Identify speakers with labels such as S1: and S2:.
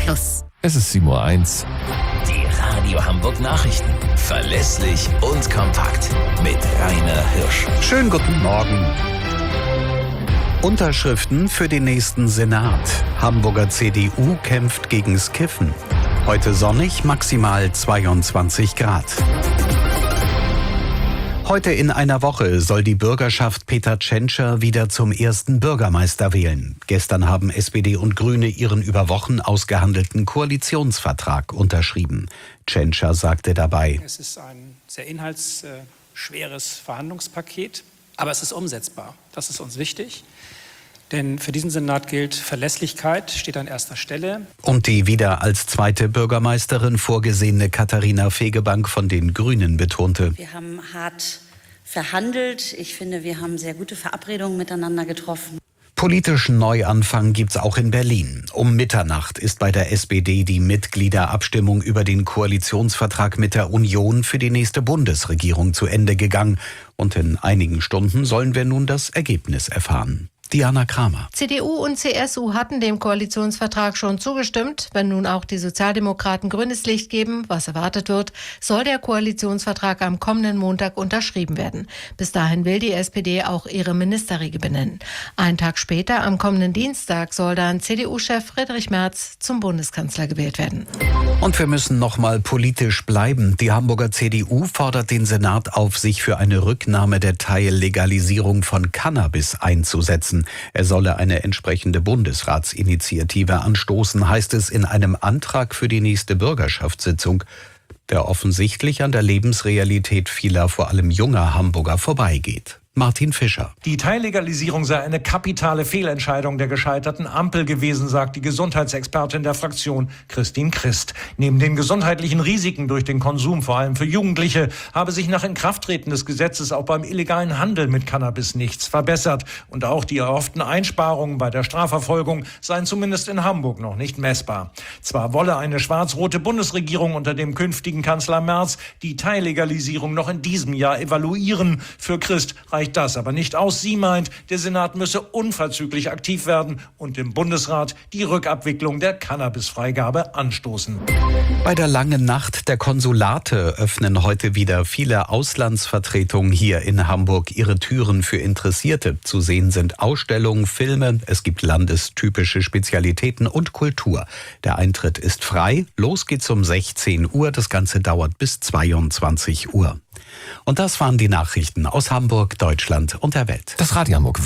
S1: Plus.
S2: Es ist 7:01 Uhr.
S3: Die Radio Hamburg Nachrichten. Verlässlich und kompakt. Mit Rainer Hirsch.
S4: Schönen guten Morgen. Unterschriften für den nächsten Senat. Hamburger CDU kämpft gegen's Kiffen. Heute sonnig, maximal 22 Grad. Heute in einer Woche soll die Bürgerschaft Peter Tschentscher wieder zum ersten Bürgermeister wählen. Gestern haben SPD und Grüne ihren über Wochen ausgehandelten Koalitionsvertrag unterschrieben. Tschentscher sagte dabei:
S5: Es ist ein sehr inhaltsschweres Verhandlungspaket, aber es ist umsetzbar. Das ist uns wichtig. Denn für diesen Senat gilt, Verlässlichkeit steht an erster Stelle.
S4: Und die wieder als zweite Bürgermeisterin vorgesehene Katharina Fegebank von den Grünen betonte:
S6: Wir haben hart verhandelt. Ich finde, wir haben sehr gute Verabredungen miteinander getroffen.
S4: Politischen Neuanfang gibt's auch in Berlin. Um Mitternacht ist bei der SPD die Mitgliederabstimmung über den Koalitionsvertrag mit der Union für die nächste Bundesregierung zu Ende gegangen. Und in einigen Stunden sollen wir nun das Ergebnis erfahren. Diana Kramer.
S7: CDU und CSU hatten dem Koalitionsvertrag schon zugestimmt. Wenn nun auch die Sozialdemokraten grünes Licht geben, was erwartet wird, soll der Koalitionsvertrag am kommenden Montag unterschrieben werden. Bis dahin will die SPD auch ihre Ministerriege benennen. Einen Tag später, am kommenden Dienstag, soll dann CDU-Chef Friedrich Merz zum Bundeskanzler gewählt werden.
S4: Und wir müssen noch mal politisch bleiben. Die Hamburger CDU fordert den Senat auf, sich für eine Rücknahme der Teillegalisierung von Cannabis einzusetzen. Er solle eine entsprechende Bundesratsinitiative anstoßen, heißt es in einem Antrag für die nächste Bürgerschaftssitzung, der offensichtlich an der Lebensrealität vieler, vor allem junger Hamburger vorbeigeht. Martin Fischer.
S8: Die Teillegalisierung sei eine kapitale Fehlentscheidung der gescheiterten Ampel gewesen, sagt die Gesundheitsexpertin der Fraktion Christine Christ. Neben den gesundheitlichen Risiken durch den Konsum, vor allem für Jugendliche, habe sich nach Inkrafttreten des Gesetzes auch beim illegalen Handel mit Cannabis nichts verbessert. Und auch die erhofften Einsparungen bei der Strafverfolgung seien zumindest in Hamburg noch nicht messbar. Zwar wolle eine schwarz-rote Bundesregierung unter dem künftigen Kanzler Merz die Teillegalisierung noch in diesem Jahr evaluieren. Für Christ reicht das aber nicht aus. Sie meint, der Senat müsse unverzüglich aktiv werden und im Bundesrat die Rückabwicklung der Cannabisfreigabe anstoßen.
S4: Bei der langen Nacht der Konsulate öffnen heute wieder viele Auslandsvertretungen hier in Hamburg ihre Türen für Interessierte. Zu sehen sind Ausstellungen, Filme, es gibt landestypische Spezialitäten und Kultur. Der Eintritt ist frei, los geht's um 16 Uhr, das Ganze dauert bis 22 Uhr. Und das waren die Nachrichten aus Hamburg, Deutschland und der Welt.
S2: Das Radio Hamburg